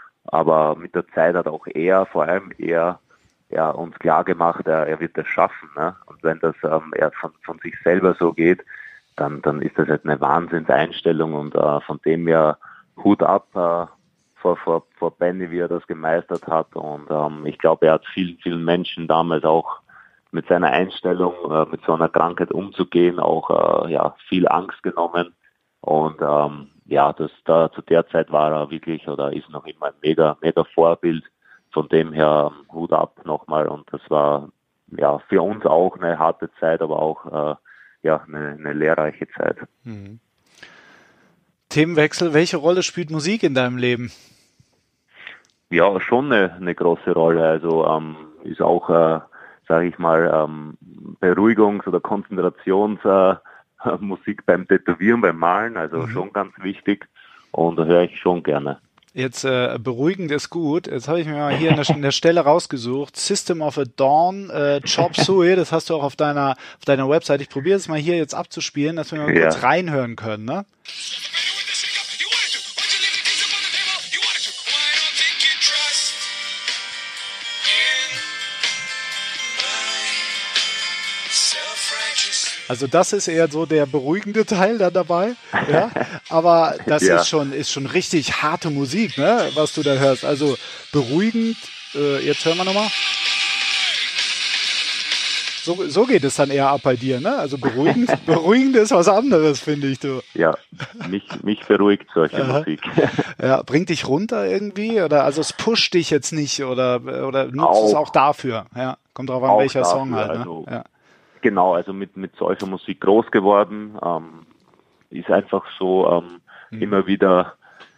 aber mit der Zeit hat auch er, vor allem er, ja, uns klar gemacht, er, er wird das schaffen, ne? Und wenn das ähm, er von, von sich selber so geht, dann dann ist das halt eine Wahnsinnseinstellung und äh, von dem her Hut ab, äh, Vor, vor, vor Benny, wie er das gemeistert hat und ähm, ich glaube, er hat vielen, vielen Menschen damals auch mit seiner Einstellung, äh, mit so einer Krankheit umzugehen, auch äh, ja viel Angst genommen und ähm, ja, das da zu der Zeit war er wirklich oder ist noch immer ein mega, mega Vorbild, von dem her ähm, Hut ab nochmal und das war ja für uns auch eine harte Zeit, aber auch äh, ja eine, eine lehrreiche Zeit. Mhm. Themenwechsel, welche Rolle spielt Musik in deinem Leben? Ja, schon eine, eine große Rolle. Also ähm, ist auch, äh, sage ich mal, ähm, Beruhigungs- oder Konzentrationsmusik äh, beim Tätowieren, beim Malen. Also mhm. schon ganz wichtig und da höre ich schon gerne. Jetzt äh, beruhigend ist gut. Jetzt habe ich mir mal hier an der, an der Stelle rausgesucht. System of a Dawn, äh, Chop Suey, das hast du auch auf deiner auf deiner Website. Ich probiere es mal hier jetzt abzuspielen, dass wir mal ja. kurz reinhören können, ne? Also das ist eher so der beruhigende Teil da dabei, ja. Aber das ja. ist schon ist schon richtig harte Musik, ne, was du da hörst. Also beruhigend. Äh, jetzt hören wir nochmal. So, so geht es dann eher ab bei dir, ne? Also beruhigend, beruhigend ist was anderes, finde ich, du. Ja, mich, mich beruhigt solche Aha. Musik. Ja, bringt dich runter irgendwie? Oder also es pusht dich jetzt nicht oder, oder nutzt Auch. es auch dafür? Ja, kommt drauf an, Auch welcher dafür, Song halt, ne? also, Ja. Genau, also mit, mit solcher Musik groß geworden, ähm, ist einfach so ähm, mhm. immer wieder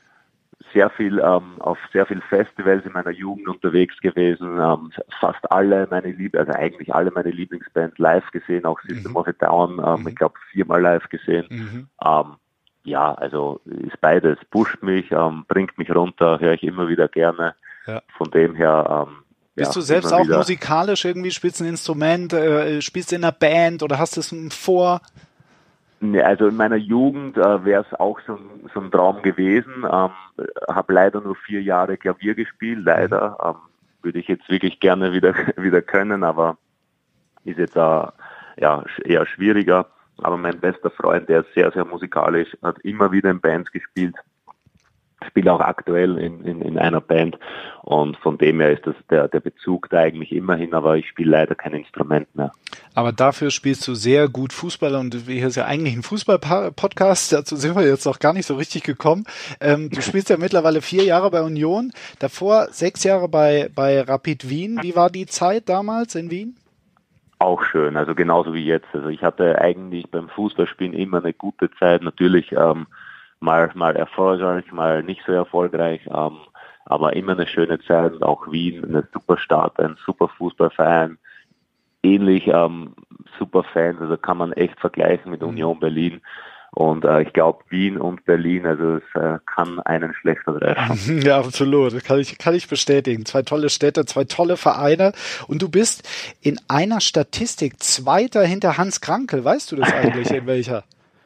sehr viel ähm, auf sehr viel Festivals in meiner Jugend unterwegs gewesen, ähm, fast alle meine Lieb also eigentlich alle meine Lieblingsbands live gesehen, auch System mhm. of a Down, ähm, mhm. ich glaube viermal live gesehen. Mhm. Ähm, ja, also ist beides, pusht mich, ähm, bringt mich runter, höre ich immer wieder gerne. Ja. Von dem her ähm, Bist ja, du selbst auch wieder musikalisch irgendwie, spielst ein Instrument, äh, spielst in einer Band oder hast du es vor? Nee, also in meiner Jugend äh, wäre es auch so ein, so ein Traum gewesen. Ähm, habe leider nur vier Jahre Klavier gespielt, leider. Ähm, würde ich jetzt wirklich gerne wieder wieder können, aber ist jetzt äh, ja, eher schwieriger. Aber mein bester Freund, der ist sehr, sehr musikalisch, hat immer wieder in Bands gespielt. Spiele auch aktuell in, in, in einer Band und von dem her ist das der, der Bezug da eigentlich immer hin, aber ich spiele leider kein Instrument mehr. Aber dafür spielst du sehr gut Fußball und hier ist ja eigentlich ein Fußball-Podcast, dazu sind wir jetzt noch gar nicht so richtig gekommen. Ähm, du spielst ja mittlerweile vier Jahre bei Union, davor sechs Jahre bei, bei Rapid Wien. Wie war die Zeit damals in Wien? Auch schön, also genauso wie jetzt. Also ich hatte eigentlich beim Fußballspielen immer eine gute Zeit, natürlich ähm, mal mal erfolgreich, mal nicht so erfolgreich, ähm, aber immer eine schöne Zeit und auch Wien, eine super Stadt, ein super Fußballverein, ähnlich ähm, super Fans, also kann man echt vergleichen mit Union Berlin und äh, ich glaube Wien und Berlin, also es äh, kann einen schlechter treffen. Ja, absolut, das kann ich, kann ich bestätigen. Zwei tolle Städte, zwei tolle Vereine und du bist in einer Statistik Zweiter hinter Hans Krankl, weißt du das eigentlich, in welcher?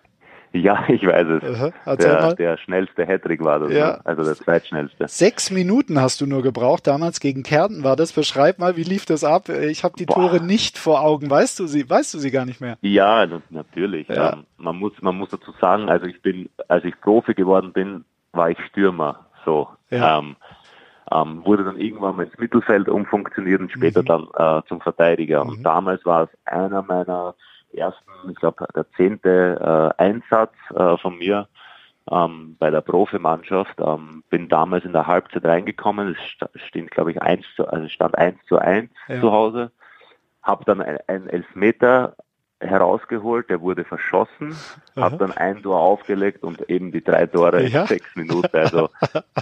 Ja, ich weiß es. Aha, der, der schnellste Hattrick war das, ja. Ne? Also der zweitschnellste. Sechs Minuten hast du nur gebraucht, damals gegen Kärnten war das. Beschreib mal, wie lief das ab? Ich habe die Boah. Tore nicht vor Augen. Weißt du sie? Weißt du sie gar nicht mehr? Ja, natürlich. Ja. Ähm, man muss, man muss dazu sagen, also ich bin, als ich Profi geworden bin, war ich Stürmer. So. Ja. Ähm, ähm, wurde dann irgendwann mal ins Mittelfeld umfunktioniert und später mhm. dann äh, zum Verteidiger. Mhm. Und damals war es einer meiner ersten, ich glaube, der zehnte äh, Einsatz äh, von mir ähm, bei der Profimannschaft. Ähm, bin damals in der Halbzeit reingekommen. Es steht, glaube ich, eins zu, also stand eins zu eins ja. zu Hause. Habe dann einen Elfmeter herausgeholt, der wurde verschossen, habe dann ein Tor aufgelegt und eben die drei Tore ja. in sechs Minuten. Also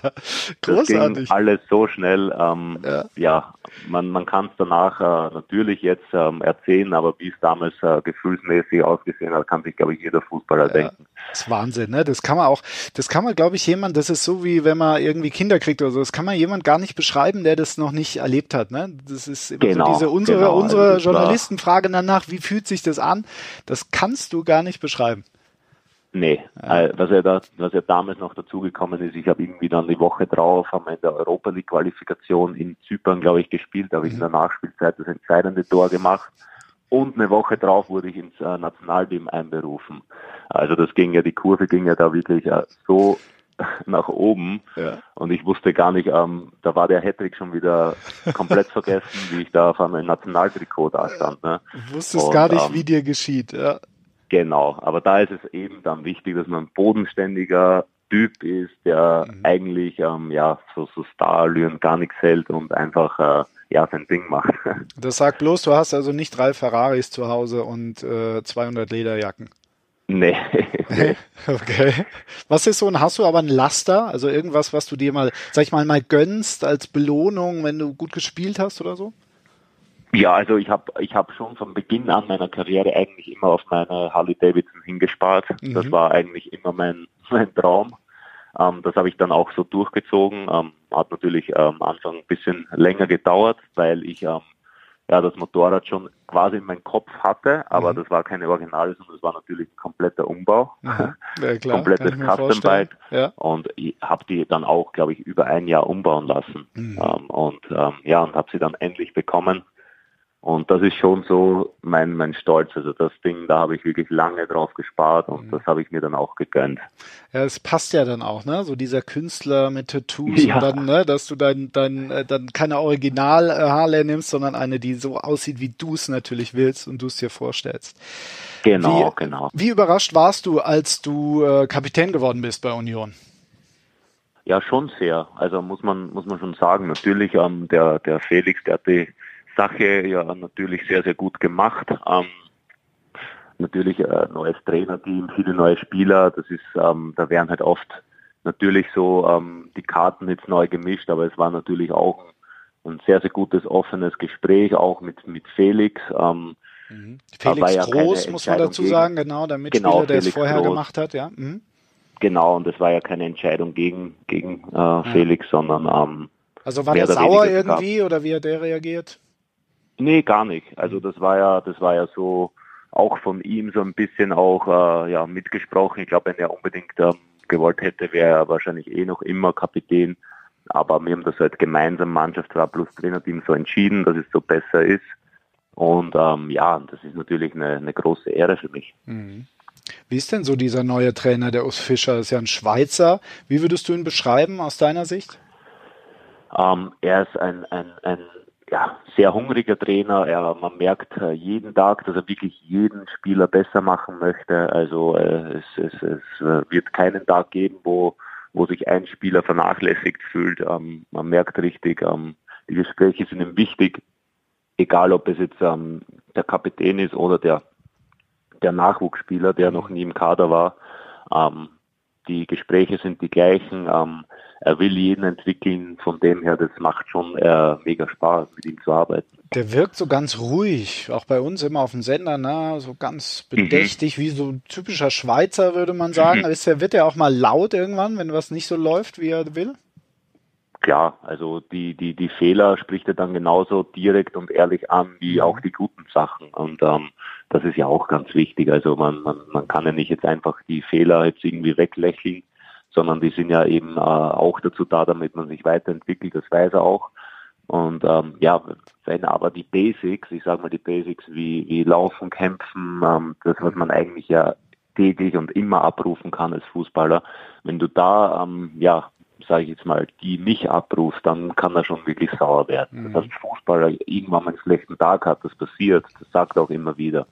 das ging alles so schnell. Ähm, ja. ja, man, man kann es danach äh, natürlich jetzt ähm, erzählen, aber wie es damals äh, gefühlsmäßig ausgesehen hat, kann sich, glaube ich, jeder Fußballer ja. denken. Das ist Wahnsinn, ne? Das kann man auch, das kann man, glaube ich, jemand, das ist so wie wenn man irgendwie Kinder kriegt oder so, das kann man jemand gar nicht beschreiben, der das noch nicht erlebt hat, ne? Das ist immer genau, so diese, unsere, genau. unsere also Journalisten fragen danach, wie fühlt sich das an? Das kannst du gar nicht beschreiben. Nee, ja. was ja da, was ja damals noch dazugekommen ist, ich habe irgendwie dann die Woche drauf, haben wir in der Europa League Qualifikation in Zypern, glaube ich, gespielt, da habe ich mhm. in der Nachspielzeit das entscheidende Tor gemacht. Und eine Woche drauf wurde ich ins äh, Nationalteam einberufen. Also das ging ja, die Kurve ging ja da wirklich äh, so nach oben. Ja. Und ich wusste gar nicht, ähm, da war der Hattrick schon wieder komplett vergessen, wie ich da auf einmal im Nationaltrikot da stand. Ne? Du wusstest und, gar nicht, ähm, wie dir geschieht. Ja. Genau, aber da ist es eben dann wichtig, dass man ein bodenständiger Typ ist, der mhm. eigentlich ähm, ja so, so Starallüren gar nichts hält und einfach äh, ja sein Ding macht. Das sagt bloß, du hast also nicht drei Ferraris zu Hause und äh, zweihundert Lederjacken. Nee. nee. Okay. Was ist so ein, hast du aber einen Laster? Also irgendwas, was du dir mal, sag ich mal, mal gönnst als Belohnung, wenn du gut gespielt hast oder so? Ja, also ich habe ich hab schon von Beginn an meiner Karriere eigentlich immer auf meine Harley Davidson hingespart. Mhm. Das war eigentlich immer mein, mein Traum. Ähm, das habe ich dann auch so durchgezogen. Ähm, hat natürlich ähm, am Anfang ein bisschen länger gedauert, weil ich ähm, ja das Motorrad schon quasi in meinem Kopf hatte, aber mhm. das war keine Originale, sondern das war natürlich ein kompletter Umbau. Mhm. Ja, klar, komplettes Custom-Bike. Ja. Und ich habe die dann auch, glaube ich, über ein Jahr umbauen lassen. Mhm. Ähm, und ähm, ja, und habe sie dann endlich bekommen. Und das ist schon so mein, mein Stolz. Also das Ding, da habe ich wirklich lange drauf gespart und mhm. das habe ich mir dann auch gegönnt. Ja, es passt ja dann auch, ne? So dieser Künstler mit Tattoos ja. und dann, ne, dass du dann, dann, dann keine Original Harley nimmst, sondern eine, die so aussieht, wie du es natürlich willst und du es dir vorstellst. Genau, wie, genau. Wie überrascht warst du, als du äh, Kapitän geworden bist bei Union? Ja, schon sehr. Also muss man, muss man schon sagen. Natürlich, ähm, der, der Felix, der hat die Sache ja natürlich sehr, sehr gut gemacht. Ähm, natürlich äh, neues Trainerteam, viele neue Spieler. Das ist, ähm, da werden halt oft natürlich so ähm, die Karten jetzt neu gemischt, aber es war natürlich auch ein, ein sehr, sehr gutes offenes Gespräch, auch mit mit Felix. Ähm, mhm. Felix ja Groß, muss man dazu gegen, sagen, genau, der Mitspieler, genau, der es vorher Groß. gemacht hat, ja. Mhm. Genau, und das war ja keine Entscheidung gegen gegen äh, ja. Felix, sondern ähm, also war der sauer irgendwie oder wie hat der reagiert? Nee, gar nicht. Also das war ja, das war ja so auch von ihm so ein bisschen auch äh, ja mitgesprochen. Ich glaube, wenn er unbedingt ähm, gewollt hätte, wäre er wahrscheinlich eh noch immer Kapitän. Aber wir haben das halt gemeinsam Mannschaftsrat plus Trainerteam so entschieden, dass es so besser ist. Und ähm, ja, das ist natürlich eine, eine große Ehre für mich. Mhm. Wie ist denn so dieser neue Trainer, der Urs Fischer? Ist ja ein Schweizer. Wie würdest du ihn beschreiben aus deiner Sicht? Ähm, er ist ein, ein, ein ja, sehr hungriger Trainer. Er, man merkt äh, jeden Tag, dass er wirklich jeden Spieler besser machen möchte. Also äh, es, es, es äh, wird keinen Tag geben, wo, wo sich ein Spieler vernachlässigt fühlt. Ähm, man merkt richtig, ähm, die Gespräche sind ihm wichtig, egal ob es jetzt ähm, der Kapitän ist oder der, der Nachwuchsspieler, der noch nie im Kader war. Ähm, die Gespräche sind die gleichen. Ähm, er will jeden entwickeln, von dem her, das macht schon äh, mega Spaß, mit ihm zu arbeiten. Der wirkt so ganz ruhig, auch bei uns immer auf dem Sender, ne? So ganz bedächtig, mhm. wie so ein typischer Schweizer, würde man sagen. Mhm. Ist der, wird er auch mal laut irgendwann, wenn was nicht so läuft, wie er will? Klar, also die, die, die Fehler spricht er dann genauso direkt und ehrlich an, wie mhm. auch die guten Sachen. Und ähm, das ist ja auch ganz wichtig. Also man, man, man kann ja nicht jetzt einfach die Fehler jetzt irgendwie weglächeln, sondern die sind ja eben äh, auch dazu da, damit man sich weiterentwickelt, das weiß er auch. Und ähm, ja, wenn aber die Basics, ich sage mal die Basics wie, wie Laufen, Kämpfen, ähm, das, was man eigentlich ja täglich und immer abrufen kann als Fußballer, wenn du da, ähm, ja, sage ich jetzt mal, die nicht abrufst, dann kann er schon wirklich sauer werden. Mhm. Dass ein Fußballer irgendwann mal einen schlechten Tag hat, das passiert, das sagt er auch immer wieder.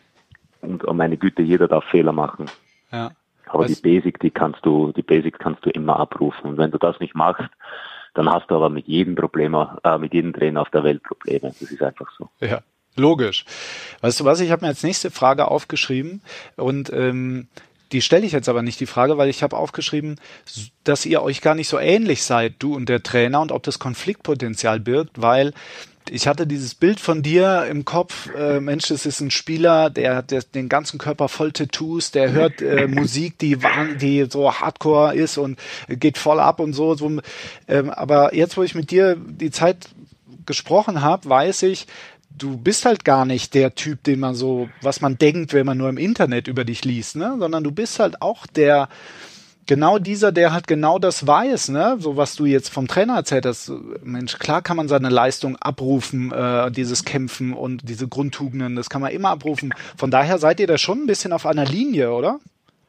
Und um meine Güte, jeder darf Fehler machen. Ja. Aber Was? die Basic, die kannst du, die Basics kannst du immer abrufen. Und wenn du das nicht machst, dann hast du aber mit jedem Problem, äh, mit jedem Trainer auf der Welt Probleme. Das ist einfach so. Ja, logisch. Weißt du was, ich habe mir als nächste Frage aufgeschrieben und ähm, die stelle ich jetzt aber nicht, die Frage, weil ich habe aufgeschrieben, dass ihr euch gar nicht so ähnlich seid, du und der Trainer, und ob das Konfliktpotenzial birgt, weil ich hatte dieses Bild von dir im Kopf, äh, Mensch, das ist ein Spieler, der hat den ganzen Körper voll Tattoos, der hört äh, Musik, die die so hardcore ist und geht voll ab und so. so ähm, aber jetzt, wo ich mit dir die Zeit gesprochen habe, weiß ich, du bist halt gar nicht der Typ, den man so, was man denkt, wenn man nur im Internet über dich liest, ne? Sondern du bist halt auch der, genau dieser, der halt genau das weiß, ne? So was du jetzt vom Trainer erzählt hast. Mensch, klar kann man seine Leistung abrufen, äh, dieses Kämpfen und diese Grundtugenden, das kann man immer abrufen. Von daher seid ihr da schon ein bisschen auf einer Linie, oder?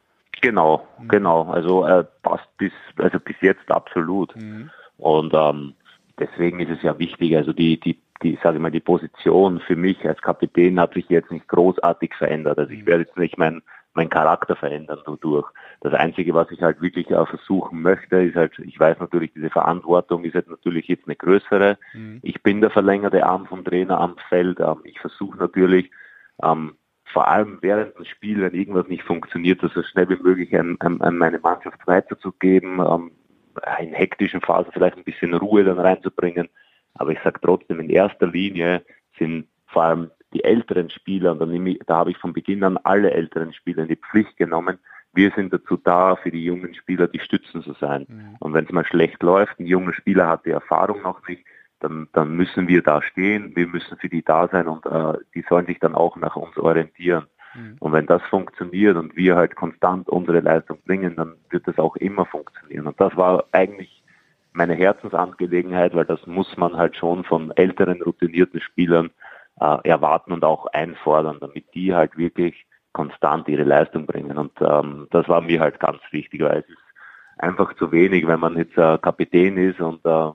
Genau, mhm. genau. Also äh, passt bis, also bis jetzt absolut. Mhm. Und ähm, deswegen ist es ja wichtig, also die, die die, sage ich mal, die Position für mich als Kapitän hat sich jetzt nicht großartig verändert. Also ich werde jetzt nicht mein, mein Charakter verändern dadurch. Das Einzige, was ich halt wirklich auch versuchen möchte, ist halt, ich weiß natürlich, diese Verantwortung ist halt natürlich jetzt eine größere. Mhm. Ich bin der verlängerte Arm vom Trainer am Feld. Ich versuche natürlich, ähm, vor allem während dem Spiel, wenn irgendwas nicht funktioniert, das so schnell wie möglich an, an, an meine Mannschaft weiterzugeben, ähm, in hektischen Phasen vielleicht ein bisschen Ruhe dann reinzubringen. Aber ich sage trotzdem, in erster Linie sind vor allem die älteren Spieler, und da, nehme ich, da habe ich von Beginn an alle älteren Spieler in die Pflicht genommen. Wir sind dazu da, für die jungen Spieler die Stützen zu sein. Mhm. Und wenn es mal schlecht läuft, ein junger Spieler hat die Erfahrung noch nicht, dann, dann müssen wir da stehen, wir müssen für die da sein und äh, die sollen sich dann auch nach uns orientieren. Mhm. Und wenn das funktioniert und wir halt konstant unsere Leistung bringen, dann wird das auch immer funktionieren. Und das war eigentlich meine Herzensangelegenheit, weil das muss man halt schon von älteren, routinierten Spielern äh, erwarten und auch einfordern, damit die halt wirklich konstant ihre Leistung bringen. Und ähm, das war mir halt ganz wichtig, weil es ist einfach zu wenig, wenn man jetzt äh, Kapitän ist und äh,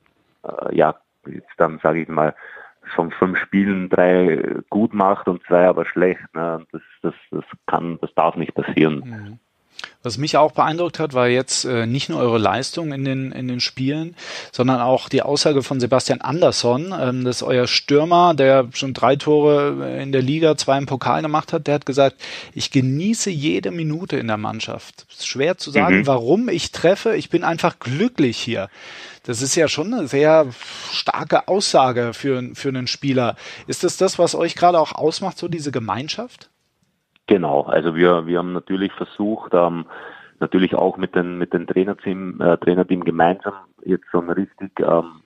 äh, ja, jetzt dann sage ich mal, von fünf Spielen drei gut macht und zwei aber schlecht. Ne? Das, das, das kann, das darf nicht passieren. Mhm. Was mich auch beeindruckt hat, war jetzt äh, nicht nur eure Leistung in den in den Spielen, sondern auch die Aussage von Sebastian Andersson, ähm, das ist euer Stürmer, der schon drei Tore in der Liga, zwei im Pokal gemacht hat. Der hat gesagt, ich genieße jede Minute in der Mannschaft. Es ist schwer zu sagen, mhm. warum ich treffe. Ich bin einfach glücklich hier. Das ist ja schon eine sehr starke Aussage für für einen Spieler. Ist das das, was euch gerade auch ausmacht, so diese Gemeinschaft? Genau, also wir wir haben natürlich versucht, ähm, natürlich auch mit den mit den Trainerteam äh, Trainerteam gemeinsam jetzt so einen richtig ähm,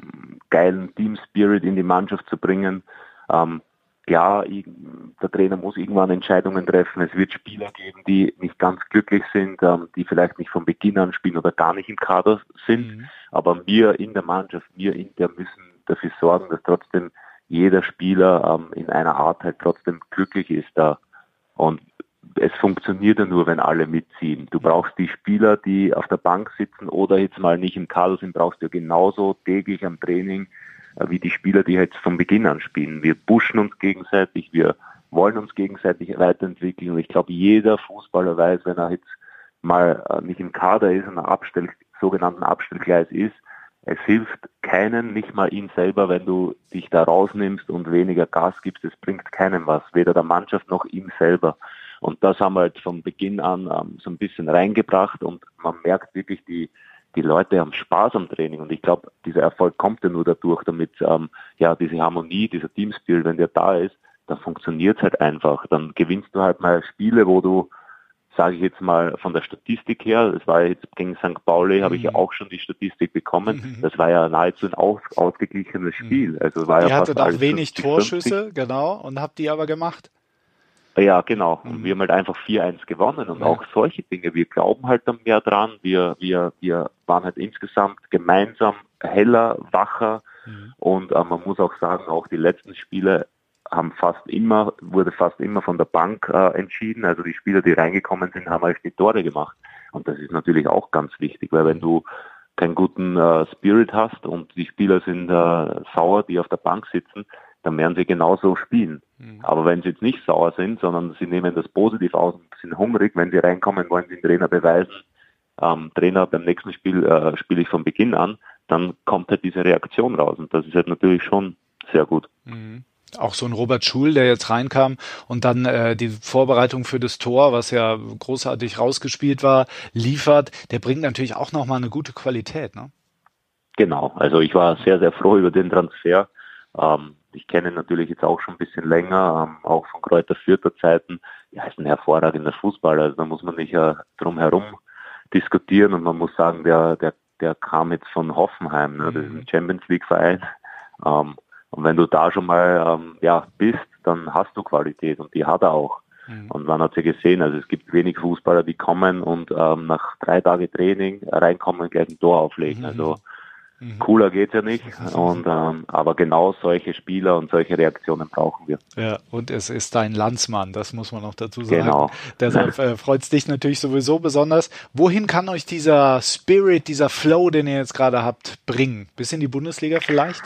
geilen Team Spirit in die Mannschaft zu bringen. Ähm, klar, der Trainer muss irgendwann Entscheidungen treffen. Es wird Spieler geben, die nicht ganz glücklich sind, ähm, die vielleicht nicht von Beginn an spielen oder gar nicht im Kader sind. Mhm. Aber wir in der Mannschaft, wir intern müssen dafür sorgen, dass trotzdem jeder Spieler ähm, in einer Art halt trotzdem glücklich ist da. Und es funktioniert ja nur, wenn alle mitziehen. Du brauchst die Spieler, die auf der Bank sitzen oder jetzt mal nicht im Kader sind, brauchst du ja genauso täglich am Training äh, wie die Spieler, die jetzt von Beginn an spielen. Wir pushen uns gegenseitig, wir wollen uns gegenseitig weiterentwickeln. Und ich glaube, jeder Fußballer weiß, wenn er jetzt mal äh, nicht im Kader ist und ein Abstell, sogenannten Abstellgleis ist, es hilft keinen, nicht mal ihn selber, wenn du dich da rausnimmst und weniger Gas gibst. Es bringt keinem was, weder der Mannschaft noch ihm selber. Und das haben wir halt von Beginn an ähm, so ein bisschen reingebracht und man merkt wirklich, die die Leute haben Spaß am Training. Und ich glaube, dieser Erfolg kommt ja nur dadurch, damit ähm, ja diese Harmonie, dieser Teamspirit, wenn der da ist, dann funktioniert es halt einfach. Dann gewinnst du halt mal Spiele, wo du, sage ich jetzt mal von der Statistik her, das war jetzt gegen Sankt Pauli, mhm. habe ich ja auch schon die Statistik bekommen, mhm. das war ja nahezu ein aus, ausgeglichenes Spiel. Also war Ihr ja hattet fast auch wenig fünfzig, Torschüsse, fünfzig. Genau, und habt die aber gemacht? Ja, genau. Und mhm. wir haben halt einfach vier eins gewonnen und ja. auch solche Dinge. Wir glauben halt dann mehr dran. Wir, wir, wir waren halt insgesamt gemeinsam heller, wacher mhm. und äh, man muss auch sagen, auch die letzten Spiele haben fast immer, wurde fast immer von der Bank äh, entschieden. Also die Spieler, die reingekommen sind, haben halt die Tore gemacht. Und das ist natürlich auch ganz wichtig, weil wenn du keinen guten äh, Spirit hast und die Spieler sind äh, sauer, die auf der Bank sitzen, dann werden sie genauso spielen. Mhm. Aber wenn sie jetzt nicht sauer sind, sondern sie nehmen das positiv aus und sind hungrig, wenn sie reinkommen, wollen sie den Trainer beweisen, ähm, Trainer, beim nächsten Spiel äh, spiele ich von Beginn an, dann kommt halt diese Reaktion raus. Und das ist halt natürlich schon sehr gut. Mhm. Auch so ein Robert Schul, der jetzt reinkam und dann äh, die Vorbereitung für das Tor, was ja großartig rausgespielt war, liefert, der bringt natürlich auch nochmal eine gute Qualität, ne? Genau, also ich war sehr, sehr froh über den Transfer. Ähm, ich kenne ihn natürlich jetzt auch schon ein bisschen länger, ähm, auch von Kräuter Fürther Zeiten. Ja, ist ein hervorragender Fußballer, also da muss man nicht äh, drum herum diskutieren und man muss sagen, der, der, der kam jetzt von Hoffenheim, ne? Das ist ein Champions League Verein. Ähm, Und wenn du da schon mal ähm, ja bist, dann hast du Qualität und die hat er auch. Mhm. Und man hat ja gesehen, also es gibt wenig Fußballer, die kommen und ähm, nach drei Tagen Training reinkommen und gleich ein Tor auflegen. Mhm. Also mhm. cooler geht's ja nicht. Und ähm, aber genau solche Spieler und solche Reaktionen brauchen wir. Ja, und es ist dein Landsmann, das muss man noch dazu sagen. Genau. Deshalb äh, freut es dich natürlich sowieso besonders. Wohin kann euch dieser Spirit, dieser Flow, den ihr jetzt gerade habt, bringen? Bis in die Bundesliga vielleicht?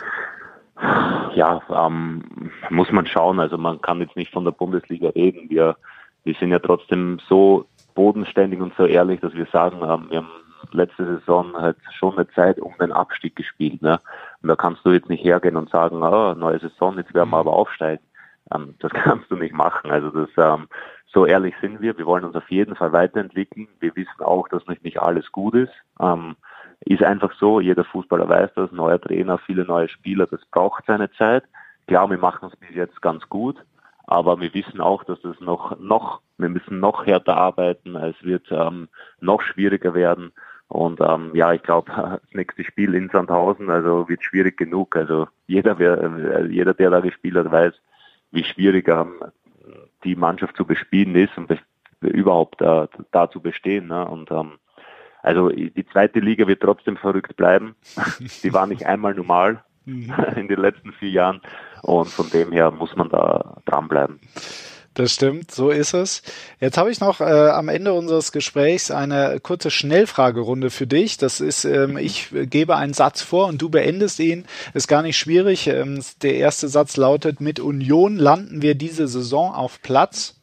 Ja, ähm, muss man schauen. Also man kann jetzt nicht von der Bundesliga reden. Wir, wir sind ja trotzdem so bodenständig und so ehrlich, dass wir sagen, ähm, wir haben letzte Saison halt schon eine Zeit um den Abstieg gespielt. Ne? Und da kannst du jetzt nicht hergehen und sagen, oh, neue Saison, jetzt werden wir aber aufsteigen. Ähm, das kannst du nicht machen. Also das, ähm, so ehrlich sind wir. Wir wollen uns auf jeden Fall weiterentwickeln. Wir wissen auch, dass nicht, nicht alles gut ist. Ähm, Ist einfach so, jeder Fußballer weiß das, neuer Trainer, viele neue Spieler, das braucht seine Zeit. Klar, wir machen es bis jetzt ganz gut, aber wir wissen auch, dass das noch, noch, wir müssen noch härter arbeiten, es wird ähm, noch schwieriger werden. Und ähm, ja, ich glaube, das nächste Spiel in Sandhausen, also wird schwierig genug. Also jeder, wer, jeder, der da gespielt hat, weiß, wie schwierig ähm, die Mannschaft zu bespielen ist und be- überhaupt äh, da zu bestehen. Ne? Und ähm, Also die zweite Liga wird trotzdem verrückt bleiben. Die war nicht einmal normal in den letzten vier Jahren. und von dem her muss man da dranbleiben. Das stimmt, so ist es. Jetzt habe ich noch äh, am Ende unseres Gesprächs eine kurze Schnellfragerunde für dich. Das ist, ähm, ich gebe einen Satz vor und du beendest ihn. Ist gar nicht schwierig. Ähm, der erste Satz lautet: Mit Union landen wir diese Saison auf Platz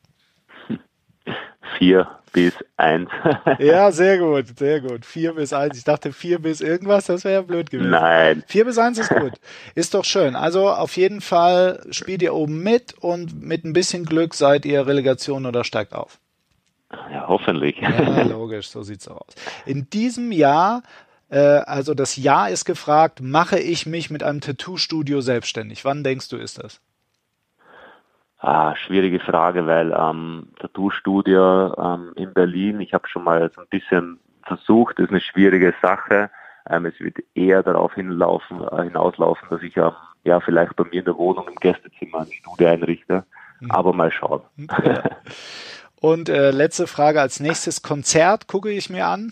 Vier bis eins. Ja, sehr gut, sehr gut. Vier bis eins. Ich dachte vier bis irgendwas, das wäre ja blöd gewesen. Nein. Vier bis eins ist gut. Ist doch schön. Also auf jeden Fall spielt ihr oben mit und mit ein bisschen Glück seid ihr Relegation oder steigt auf. Ja, hoffentlich. Ja, logisch, so sieht's aus. In diesem Jahr, äh, also das Jahr ist gefragt, mache ich mich mit einem Tattoo-Studio selbstständig? Wann denkst du, ist das? Ah, schwierige Frage, weil ähm, Tattoo-Studio ähm, in Berlin, ich habe schon mal so ein bisschen versucht, ist eine schwierige Sache. Ähm, es wird eher darauf hinlaufen, äh, hinauslaufen, dass ich ähm, ja vielleicht bei mir in der Wohnung im Gästezimmer ein Studio einrichte. Mhm. Aber mal schauen. Ja. Und äh, letzte Frage als nächstes: Konzert gucke ich mir an?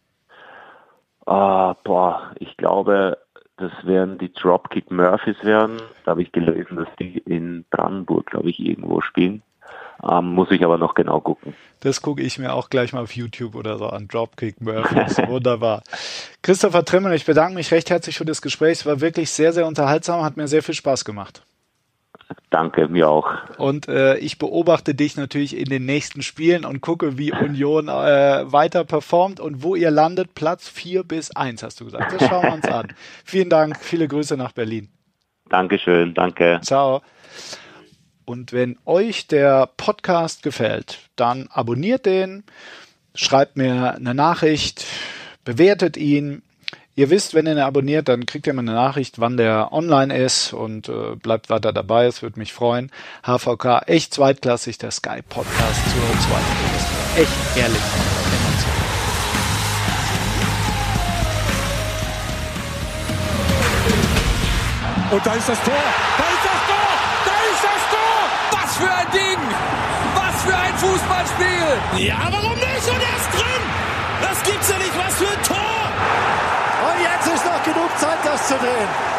Ah, boah, ich glaube, das werden die Dropkick Murphys werden. Da habe ich gelesen, dass die in Brandenburg, glaube ich, irgendwo spielen. Ähm, muss ich aber noch genau gucken. Das gucke ich mir auch gleich mal auf YouTube oder so an. Dropkick Murphys. Wunderbar. Christopher Trimmel, ich bedanke mich recht herzlich für das Gespräch. Es war wirklich sehr, sehr unterhaltsam. Hat mir sehr viel Spaß gemacht. Danke, mir auch. Und äh, ich beobachte dich natürlich in den nächsten Spielen und gucke, wie Union äh, weiter performt und wo ihr landet. Platz vier bis eins, hast du gesagt. Das schauen wir uns an. Vielen Dank, viele Grüße nach Berlin. Dankeschön, danke. Ciao. Und wenn euch der Podcast gefällt, dann abonniert den, schreibt mir eine Nachricht, bewertet ihn. Ihr wisst, wenn ihr ihn abonniert, dann kriegt ihr mal eine Nachricht, wann der online ist, und äh, bleibt weiter dabei, es würde mich freuen. H V K, echt zweitklassig, der Sky-Podcast zur zweiten Bundesliga. Echt ehrlich. Und da ist das Tor, da ist das Tor, da ist das Tor! Was für ein Ding! Was für ein Fußballspiel! Ja, warum nicht? Und er ist drin! Das gibt's ja nicht, was für ein Tor! Und jetzt ist noch genug Zeit, das zu drehen.